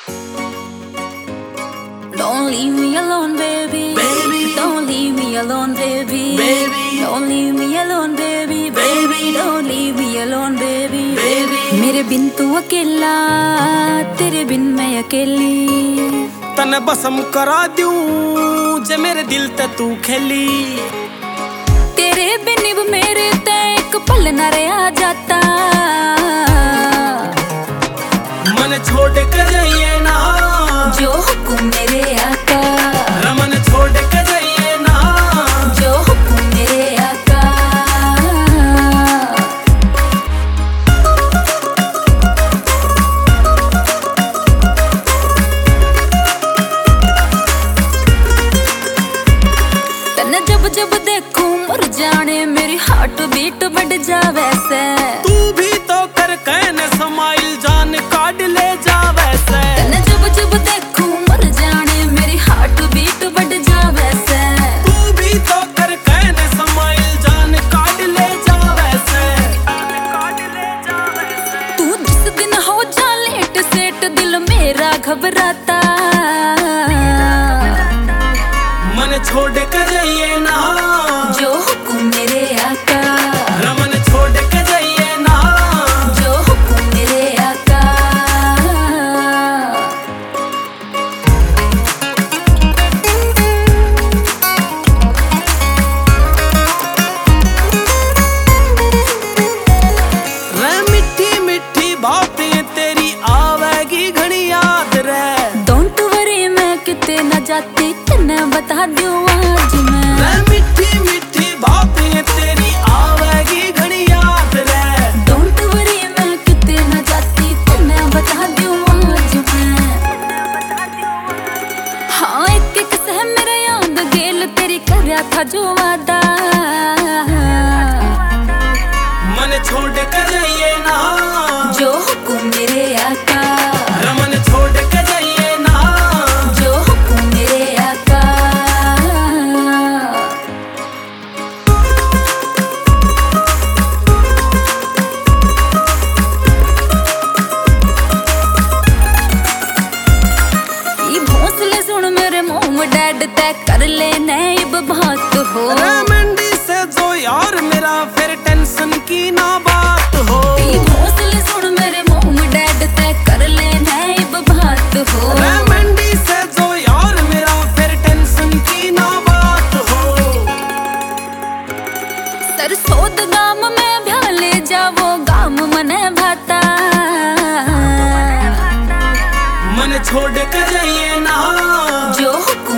Don't leave me alone, baby. Baby. Don't leave me alone, baby. Baby. Don't leave me alone, baby. Baby. Don't leave me alone, baby. Baby. मेरे बिन तू अकेला, तेरे बिन मैं अकेली। तने बसम करा दूं जे मेरे दिल ते तू खेली। तेरे बिन अब मेरे ते एक पल न रहा जाता। मन छोड़ के जाइए ना, जो हुक्म मेरे आका। रमन छोड़ के जाइए ना, जो हुक्म मेरे आका। तन्ने जब जब देखूं मर जाने मेरी हार्ट बीट बढ़ जावे से। तू भी तो कर कहने समाइल जान काट ले जा वैसे। तन्ने जब जब देखूं मर जाने मेरी हार्ट बीट बढ़ जावे से। तू भी तो कर कहने समाइल जान काट ले जा वैसे। तू जिस दिन हो जा लेट सेट दिल मेरा घबराता। मन छोड़ के जाइए ना, जो हुक्म मेरे आका। रमन छोड़ के जाइए ना, जो हुक्म मेरे आका। रे मिठी मिठी बातें तेरी आवेगी घनी याद रे। डोंट वरी मैं किते न जाती तन्ने बता दूं आज मैं। रे मिठी मिठी बातें तेरी आवेगी घनी याद रे। डोंट वरी मैं किते न जाती तन्ने बता दूं आज मैं। हाँ एक एक से मेरे याद गेल तेरी करया था जो वादा। मन छोड़ के जाइए ना, जो हुक्म मेरे आका। रमन छोड़ के जाइए ना, जो हुक्म मेरे आका। ये भोंसले सुन मेरे मोम डैड तय कर ले नैब बात हो। रे मंडी से जो यार मेरा फिर टेंशन की ना बात हो। ये भोंसले सुन मेरे मोम डैड तय कर ले नैब बात हो। रे मंडी से जो यार मेरा फिर टेंशन की ना बात हो। सरसोद गाम में भ्याले जावो गाम मने भाता। मन छोड़ के जाइए ना, जो हुक्म